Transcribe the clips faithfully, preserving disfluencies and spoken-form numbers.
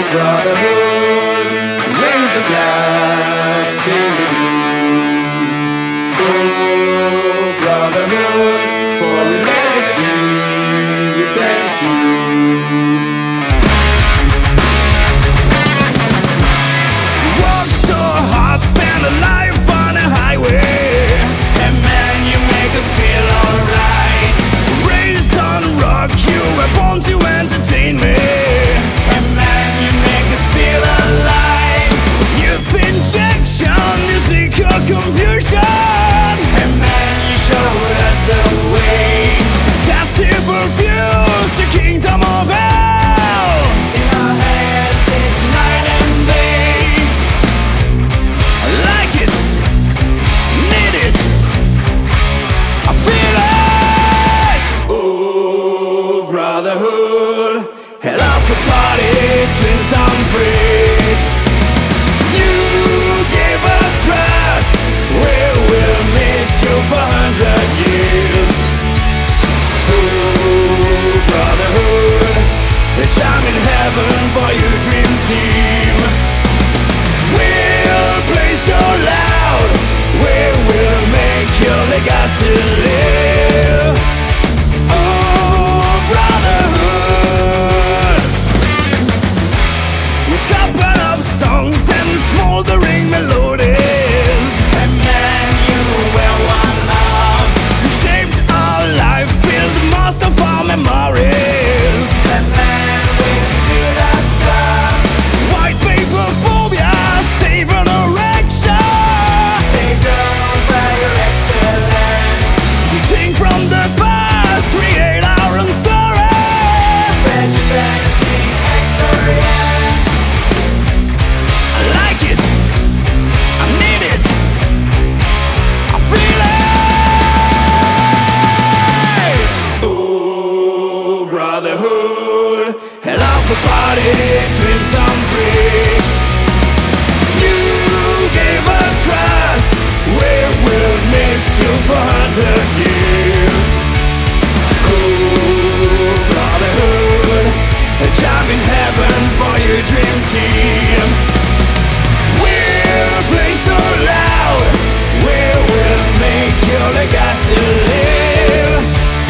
brotherhood, raise a glass, sing the blues. Oh, brotherhood, for your legacy, we thank you. You work so hard, spend a life on a highway, and man, you make us feel alright. Raised on rock, you were born to entertain me. Confusion, and man, you showed us the way. Decibel fuse the kingdom of hell in our heads each night and day. I like it, need it, I feel it. Oh, brotherhood, hell of a party, twins on freaks. You gave us trust, we will miss you for a hundred years. Oh, brotherhood, a time in heaven for your dream team. We'll play so loud, we will make your legacy live. Oh, brotherhood, with couple of songs and smoldering melodies. Memories, and man, we can do that stuff. White paper phobia, stable erection. Take down by your excellence. Fleeting from the past, create our own story. Rejuvenating experience. I like it, I need it, I feel it. Brotherhood, hell of a party, twins on freaks. You gave us trust, we will miss you for a hundred years. Oh, brotherhood, a job in heaven for your dream team. We'll play so loud, we will make your legacy live.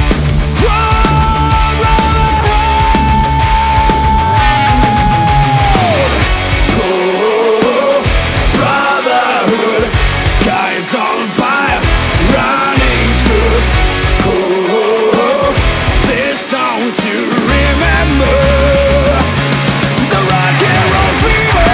On fire, running through. Oh, this song to remember. The rock and roll fever.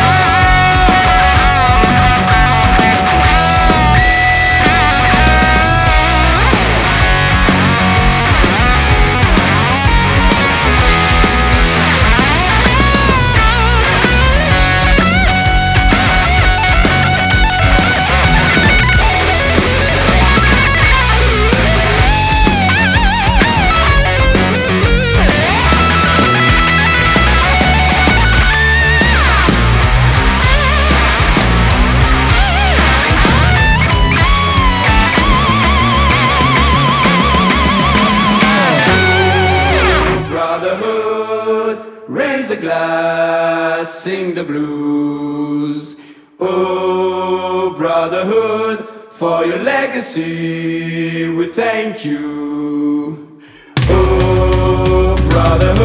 Raise a glass, sing the blues. Oh, brotherhood, for your legacy, we thank you. Oh, brotherhood.